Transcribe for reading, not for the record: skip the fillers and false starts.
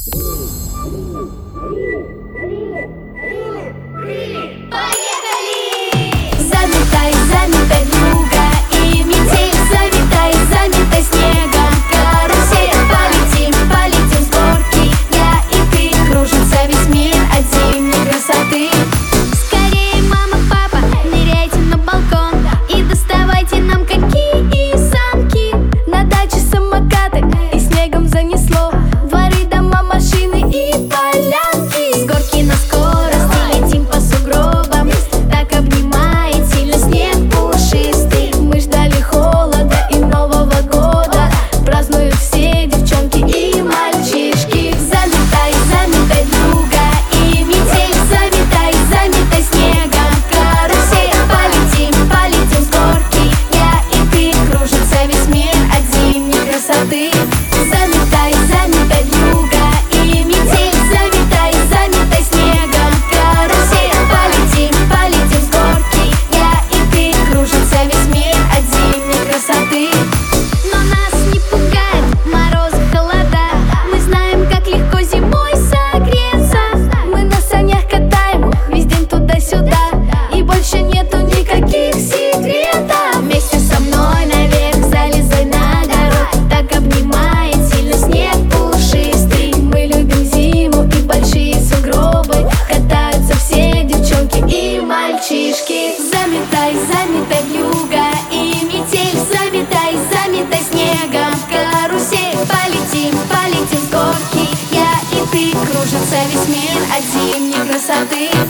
Заметай, заметай вьюга и метель, заметай, заметай снегом. Карусель, полетим, полетим с горки, я и ты, кружится весь мир от зимней красоты. Скорее, мама, папа, ныряйте на балкон и доставайте нам какие санки. На даче самокаты и снегом занесло дворы, дома, машины и полянки. С горки на скорости летим по сугробам, так обнимает сильно снег пушистый. Мы ждали холода и Нового года, празднуют все девчонки и мальчишки. Заметай, заметай вьюга и метель, заметай, заметай снегом. Карусель, полетим, полетим с горки, я и ты, кружится весь мир от зимней красоты. Заметай, заметай вьюга и метель, заметай, заметай снегом. Карусель, полетим, полетим с горки, я и ты, кружится весь мир от зимней красоты. Но нас не пугает мороз, холода, мы знаем, как легко зимой согреться. Мы на санях катаем весь день туда-сюда, и больше нету никаких секретов. Вместе со мной наверх залезай на гору, так обнимает сильно снег пушистый. Мы любим зиму и большие сугробы, катаются все девчонки и мальчишки. Заметай, заметай вьюга и метель, заметай, заметай снегом. Карусель, полетим, полетим с горки, я и ты, кружится весь мир от зимней красоты.